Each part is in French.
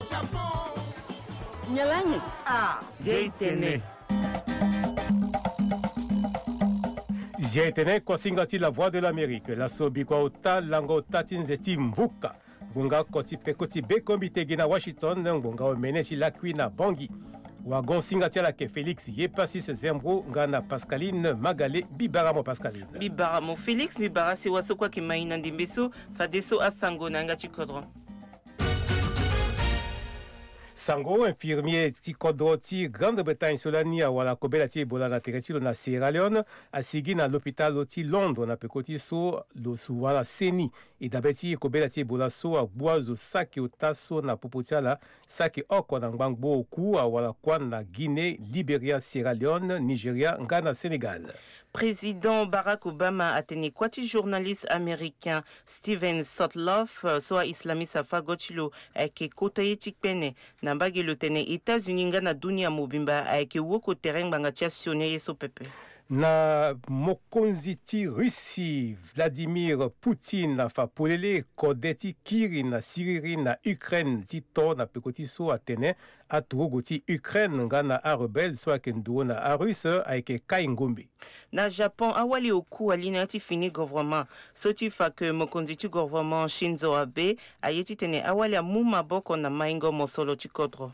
Nyalangi. Zeitene. Zeitene kwa singati la voix de l'Amérique. La sobi kwa ota lango tatinzeti mvuka. Bunga koti pekoti bekombite gina Washington. Bunga omenesi la kuina bangi. Wagon singati la ke Félix Yepasis Zembro ngana Pascaline Magale Bibaramo Pascaline. Bibaramo Félix Bibara si wasokwa ki maina ndimbeso fadeso asango nanga chikodron. Sango, infirmier Tikodroti, Grande-Bretagne Solani, à la Kobelati Ebola na Teretilo na Sierra Leone, a sigi na l'hôpital Oti Londres na Pekoti so lo suwala Seni, et d'abeti Kobelati Ebola so a Boazo Saki Otaso na Popotiala, Saki Oko na Ngbangbo Oku, a wala Kwan na Guinée, Libéria, Sierra Leone, Nigeria, Ghana, Sénégal. Président Barack Obama a tenu kwati journaliste américain Steven Sotloff soit islamiste afagochilo ke kota yetikpene nambagi le tene États-Unis ngana dunia mobimba ke woko terrain banga tia sioné yeso pepe. Na mokonziti Russie Vladimir Poutine fa polele kodeti kiri na Syrie na Ukraine tito na pekoti so atene atrogoti Ukraine ngana a rebelle so akendo na a russe aike kaingombe. Na Japon awali oku alina ti fini gouvernement soti fa ke mokonziti gouvernement Shinzo Abe ayeti tene awali amuma boko na maingo mosolo chikodro.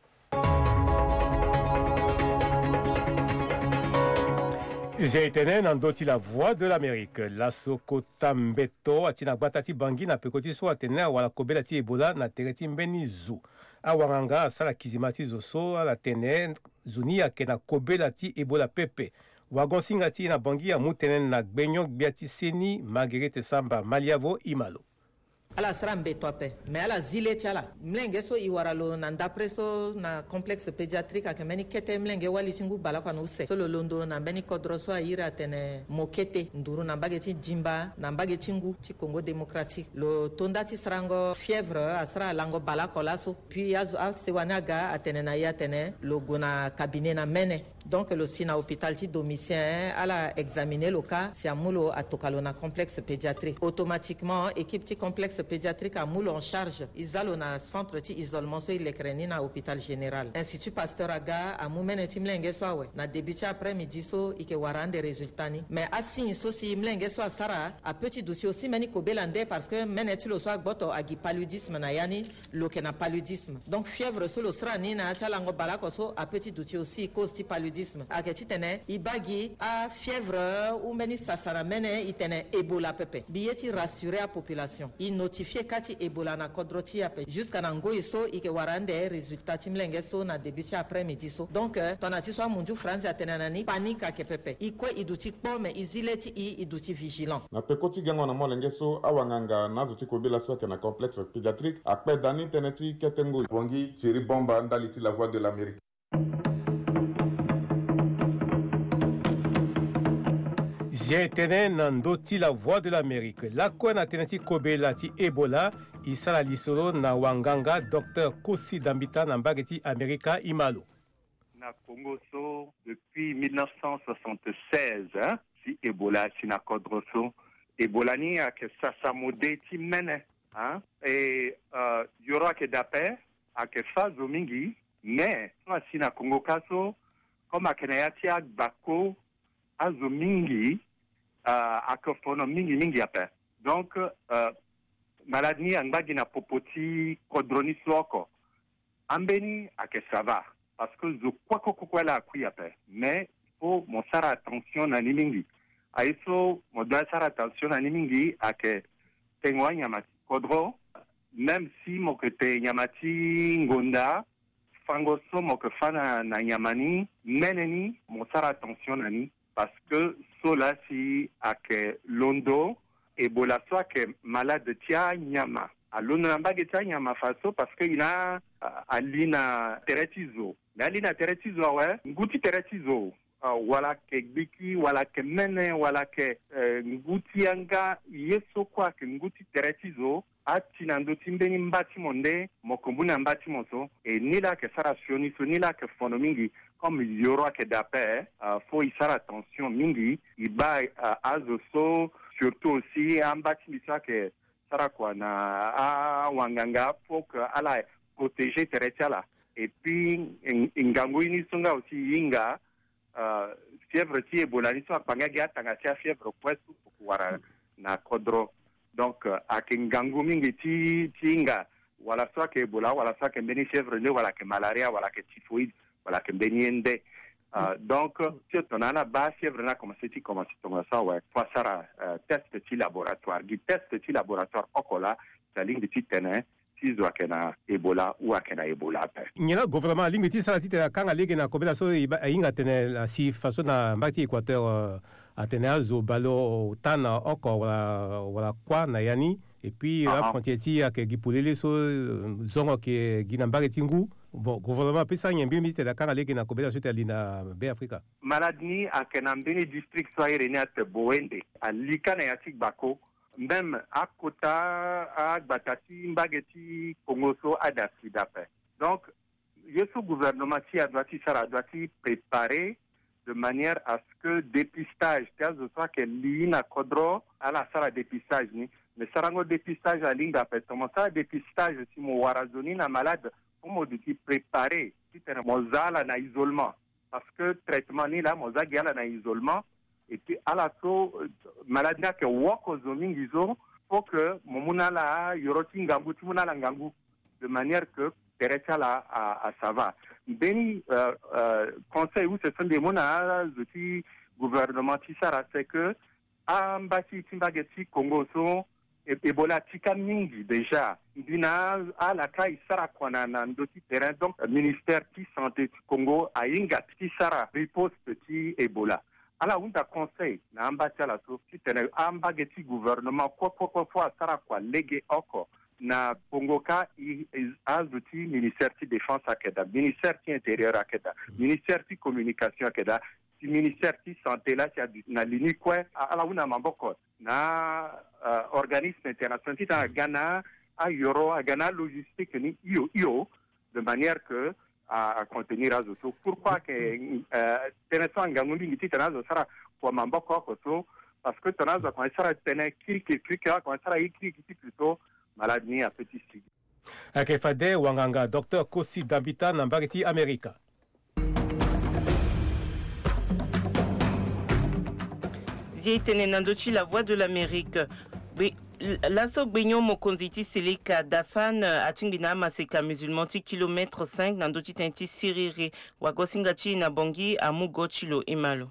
Zeitene nandoti la voix de l'Amérique. La Sokota Mbeto atina batati bangi na pekoti so atene wala kobelati Ebola na tereti mbeni zu. Awaranga asala kizimati zoso ala tene zuni ake na kobelati Ebola pepe. Wagon singati na bangi ya mutenen na gbenyo biati Seni Marguerite Samba Maliavo Imalo. Ala srambe tope mais ala zile chala mlenge so iwaralo na ndapreso na complexe pédiatrique akemeni kete mlenge wali chingu bala kwa use solo londo na beni kodroso aira tene mokete nduru na bageti jimba na bageti chingu ci Congo démocratique lo tondati srango fièvre asra lango bala kolaso puis azu se wanaga atene na ya tene lo gona cabinet na mene donc le sina hôpital ci domicile ala examiner le cas si amulo atokalo na complexe pédiatrique automatiquement équipe ci complexe pédiatrique à moule en charge izalo na centre ti isolement so il ekreni na hôpital général institut Pasteur Aga a mumene ti mlenge so awe na début après midi so ike warande résultat ni mais asin so si mlenge so sara a petit dossier aussi meni ko belande parce que mene ti lo so agboto agi paludisme na yani lo ke na paludisme donc fièvre so lo sra ni na chala ngo balako so a petit dossier aussi cause ti paludisme aketi tene ibagi a fièvre ou meni sasara mene itene Ebola pepe bieti rassurer la population notifié kati Ebola na kodroti yape jusqu'à nangoy so ike warande résultat timlenge so na début après midi so donc tonati so munju France atenanani panique ke pepe ikwe iduti pome izileti iduti vigilant na pekoti gango na molenge so awanganga nazuti kobela so ke na complexe pédiatrique akpe dani teneti ketengo wangi Thierry Bomba ndaliti la voix de l'Amérique. Zeitene nandoti la voix de l'Amérique. La kwa na teneti kobelati Ebola isala lisolo na wanganga Dr Kosi Dambita na mbageti Amerika Imalo. Na Congo so depuis 1976 si Ebola si na kodroso Ebola ni ake sasa modeti mene et yoro ake dape ake fazo mingi mais si na Congo kaso comme akenayati bako azo mingi akofono mingi ape donc maladie angbagi na popoti kodroni soko ambeni ake ça va parce que zo quoi la kui ape mais faut mon sara attention na mingi aiso mo doit sara attention na mingi ake tengwa nyamati kodro même si mo ke te nyamati ngonda fangoso mo ke fana na nyamani meneni mo sara attention na ni parce que cela si ake londo Ebola soit que malade tia nyama alono nambage tia nyama faso parce que ina alina teretizo mais alina teretizo ouais nguti teretizo wala ke biki wala ke mene wala ke nguti anga yeso kwa ke nguti teretizo atina ndo timbeni mbati monde mokombuna mbati moso et nila ke sarasioni so nila ke fono mingi comme yoro ke dape faut y faire attention mingi iba azo so surtout aussi en mbati misa ke sara kwa na wanganga faut que ala protéger Teretia. Et puis, Ngango Inisunga aussi, Inga, fièvre ti Ebola, ni soit pangagia tangatia fièvre poisson pour pouvoir na kodro. Donc, à Ngango mingi ti Inga, voilà soit que Ebola, voilà soit que beni fièvre ne, voilà que malaria, voilà que typhoïde, voilà que beniende. Donc, si on a la base fièvre là, comme ça, ouais, faut ça, test petit laboratoire, du test petit laboratoire, okola, la ligne de petit terrain. Ebola ou akena Ebola pe. Nyela gouvernement limiti sala titela kanga lege na kobela so inga tene la si façon na mbati Équateur atene zo balo tana oko wala kwa na yani et puis la frontière ti ke gipulele so zongo ke ginambare tingu bon gouvernement pesa nyembi mi titela kanga lege na kobela so teli na be Afrika. Maladie akena mbeni district so irene at Boende alika na yatik bako. Même à Kota, à Batati, Mbageti, Kongoso, à Dafidape. Donc, le gouvernement doit préparer de manière à ce que dépistage, que soit que l'INA Kodro, à la salle de dépistage, mais ça rend dépistage à l'INA, comment ça, dépistage, si mon warazoni na malade, pour me préparer, si tu es en isolement. Parce que traitement ni là, moza gala na isolement. Et puis, à la maladie que wako zomingizo, faut que momuna la yoroti ngangu, timuna la ngangu, de manière que Teretia la ça va. Beni conseil où ce sont des mona zoti gouvernement tisara, c'est que ambati timbageti Congo so Ebola tika mingi déjà. Dina à la kai sara kwana na ndoti terrain donc ministère qui santé Congo a inga tisara riposte ti Ebola. Alors, on a conseil, na ambatia la sofi, tene ambageti gouvernement, quoi, sara quoi, légué encore, na Pongoka, azuti, ministère de défense akeda, ministère de intérieur akeda, ministère de communication akeda, ministère de santé là, na l'unique, alors on a mamboko, na organisme international, qui a Ghana, à Euro, à Ghana logistique, ni io, de manière que, à contenir azoso. Pourquoi que Teneso Ngangundi ngiti tenazo sara kwa mamboko koso parce que tenazo kwa sara tene kiri kwa sara ikiri kiti plutôt maladie à petit stade. Akefade wanganga Dr Kosi Dambita Nambariti America. Zietene nandochi la voix de l'Amérique. Laso Gbenyo Mokonziti Seleka Dafan Atingina Maseka musulman ti kilomètre 5 nandochi tenti siriri wagosingachi na bongi amugochilo imalo.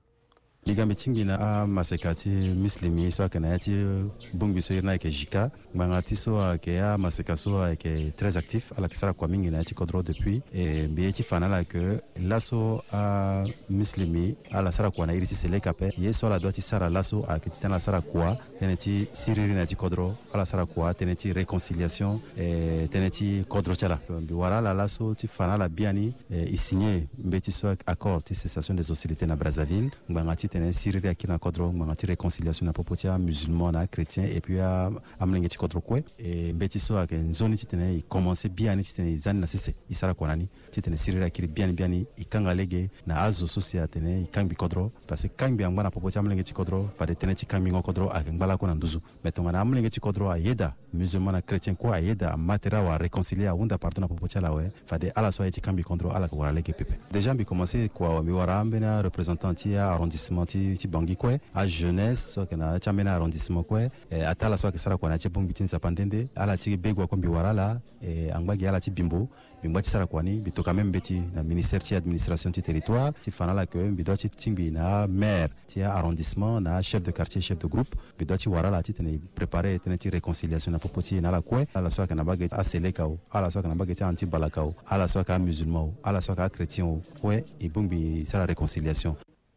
Liga metingina a masekati muslimi so kanati bungi so na ke jika mangati so ke a maseka so ke très actif ala ke sara kwa mingi na ti kodro depuis et bieti fanala que laso a muslimi ala sara kwa na iriti seleka pe yeso la doiti sara laso a ke titana sara kwa teneti siriri na ti kodro ala sara kwa teneti réconciliation et teneti kodro chala bi wara la laso ti fanala biani e signé mbeti so accord ti cessation des hostilités na Brazzaville mangati tene siriri akina kodro mangati réconciliation na popotia musulman na chrétien et puis a amlengeti kodro kwe et betiso ak nzoni titene i commencer bien titene zan na sese isara konani titene siriri akiri bien ikanga lege na azo socia tene ikambi kodro parce que kambi angwana popotia amlengeti kodro fa de tene tikambi kodro ak ngala kona nduzu metonga na amlengeti kodro ayeda musulman na chrétien ko ayeda matera wa réconcilier unda pardon na popotia la we fa de ala so tikambi kodro ala ko wala lege pepe déjà bi commencer kwa mi wara ambena représentant ya arrondissement ti bangi kwe a jeunesse so kana chamena arrondissement kwe atala so kesara kwa na chebongi tin sapandende ala ti begwa kombi warala angbagi ala ti bimbo ti sara kwani bitoka même beti na ministère ti administration ti territoire ti fanala que bido ti timbi na maire ti arrondissement na chef de quartier chef de groupe bido ti warala ti tene préparer tene ti réconciliation na popoti na la kwe ala so kana bagé a selekao ala so kana bagé ti anti balakao ala so ka musulman ala so ka chrétien kwe e bumbi sara réconciliation.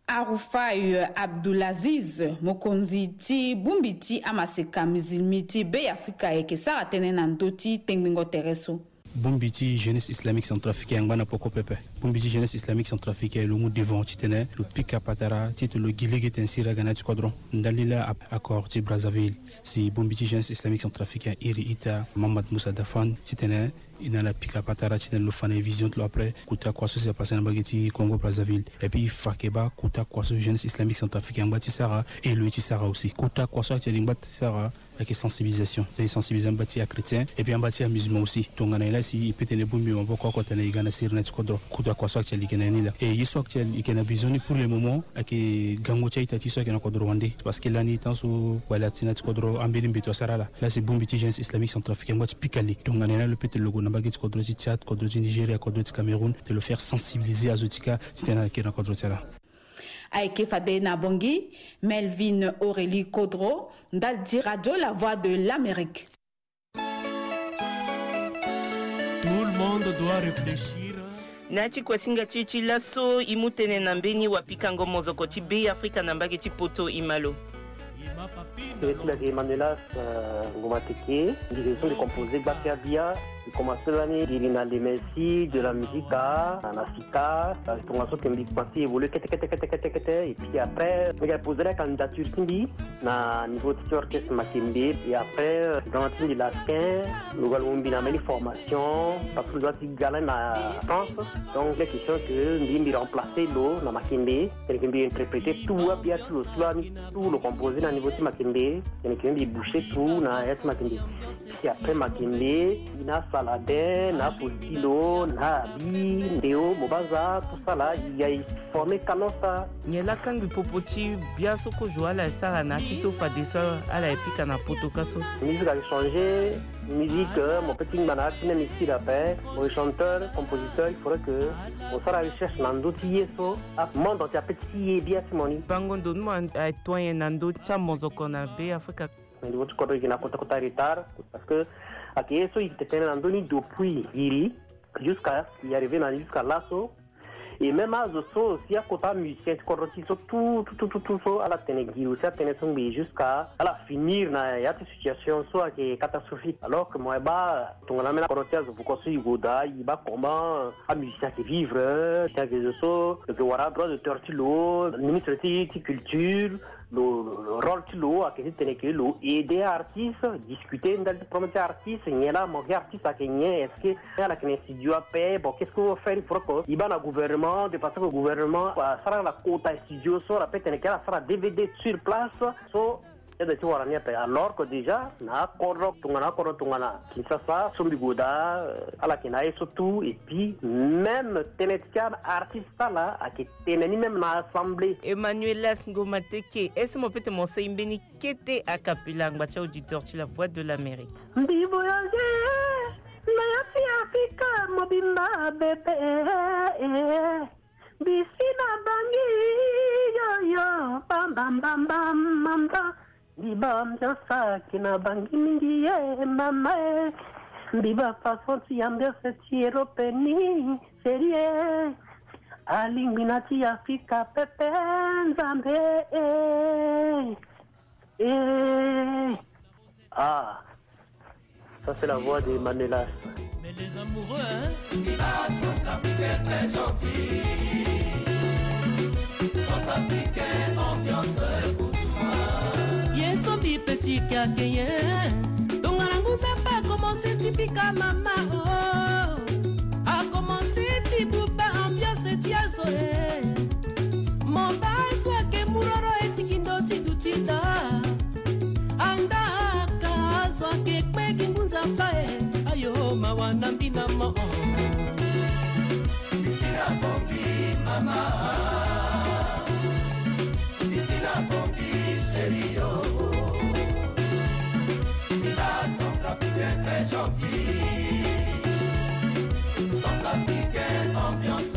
Arufai Abdulaziz Mokonzi ti bumbiti amaseka musulmiti be Afrika eke sara tene nandoti tengbingo tereso. Bumbiti jeunesse islamique centrafricaine ngana poko pepe. Bumbiti jeunesse islamique centrafricaine le mot devant titene le pika patara titre le gilege tensira gana squadron ndalila accord ti Brazzaville si bumbiti jeunesse islamique centrafricaine iri ita Mohamed Moussa Dafan titene il a la pique à patara tu le fan vision tout après kuta quoi ça s'est passé dans bageti Congo Brazzaville et puis Fakeba kuta quoi ça jeunesse islamique centrafricaine bati Sara et le Sara aussi kuta quoi ça tu bati Sara avec sensibilisation c'est sensibiliser bati à chrétien et puis en bati à musulman aussi donc on est là si peut-être ne bombi on va quoi quand on est gana sur net kodro kuta quoi ça tu li kenani là et il soit que il a besoin pour le moment avec gango chaita ti so que na kodro wande parce que là ni temps so wala tina kodro ambeli mbito Sara là c'est bombi ti jeunesse islamique centrafricaine bati pikali donc on est là le peut-être logo na bageti kodro ti Tchad kodro ti Nigeria kodro ti Cameroun de le faire sensibiliser à Zotika c'était na kena kodro Tchad Aike Fade Nabongi, Melvin Aurélie Kodro, Daldi Radio, la voix de l'Amérique. Tout le monde doit réfléchir. Nati kwa singa chichi laso imutene nambeni wapikango mozoko ti Bay Africa nambage ti poto imalo. C'est Manuela Ngomateke, direction de composé Bakiabia, il commence l'année d'Irina Lemesi, de la musique à Nasika, la formation qui me dit que évolue, et puis après, il a posé la candidature Kimbi, na niveau de orchestre Makimbe, et après, dans la team de l'Askin, nous allons bien amener formation, parce que nous avons galant à France, donc la question que nous avons remplacé l'eau dans Makimbe, et nous avons interprété tout, bien tout le composé dans le niveau de Makimbe, et nous avons bouché tout dans S Makimbe. Puis après Makimbe, il y a Saladin, na Postilo, na Abi, Ndeo, Mobaza, tout ça là, il y a formé Kanosa. Nyela kangi popoti biaso ko joa la sara na tiso fadeso à la épique na potokaso. Musique a changé, musique, mon petit manat, même ici d'après, mon chanteur, compositeur, il faudrait que on soit à la recherche nando tieso, à monde entier petit bien simoni. Bango donmo a toi nando chamozo kona Bay Africa. Niveau de côté qui n'a pas de retard, parce que à Kieso il était nandoni depuis Iri jusqu'à y arriver jusqu'à Lasso. Et même à Zoso aussi à côté musicien tout à la Ténégui aussi à Ténésongbi jusqu'à la finir na y a des situations soit qui est catastrophique alors que moi bah ton la mena corotia vous conseille goda il va comment à musicien qui vivre c'est que Zoso le wara droit de tortilo ministre de culture le rôle de l'eau à quel Ténégui l'eau aider artistes discuter dans le promoteur artiste il y a là mon artiste à Kenya est-ce que la Knesset doit payer bon qu'est-ce qu'on va faire il faut que il va le gouvernement de passer au gouvernement sera la quota studio so la peut-être qu'elle sera DVD sur place so et de tu warania alors que déjà na korok tungana Kinshasa sombi goda ala kinae surtout et puis même Ténétian artiste là à qui teneni même na assemblée Emmanuela Ngomateke est-ce mon peut mon seimbeni kete a capella ngbacha auditeur tu la voix de l'Amérique. Ndi voyager na Africa mobimba bébé bisina bangi yo yo bam bam bam bam bam Bibam jasa kina bangi mingi ye mama biba façon ti ambiance ti européenne serie aliminati Africa pepe nzambe ah ça c'est la voix de Manuela. Mais les amoureux hein Centrafricain très gentil Centrafricain ambiance Yesobi petit gagné donc on sait pas comment c'est typique maman oh a commencé typique ambiance tiazo mon bail soit que muroro etikindo tidutida anda ka soit que kweki muzamba ayo mawana mbina mo ici la bombi mama ici la bombi chérie Centrafricain très gentil Centrafricain ambiance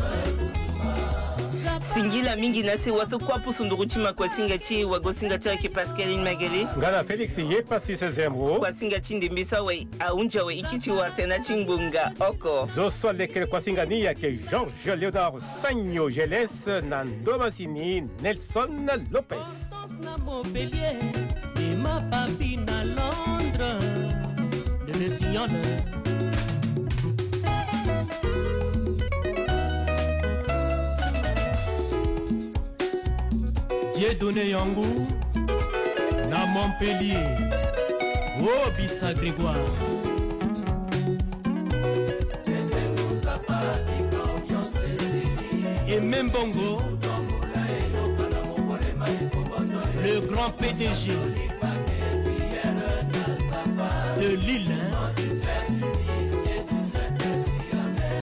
Singila mingi nasi waso kwa pusunduruchima kwa singachi wagosingachi ke Pascaline Magali ngana Felix yepa si sezembo kwa singachi ndimbisa we aunja we ikichi wa tena chimbunga oko zoso lekele kwa singani yake Georges Léonard Sagno Geles Nandomasini Nelson Lopez na Montpellier et ma papine à Londres de le signal Dieu donné Yangou na Montpellier oh Bissa Grégoire et même Bongo, le grand PDG de l'île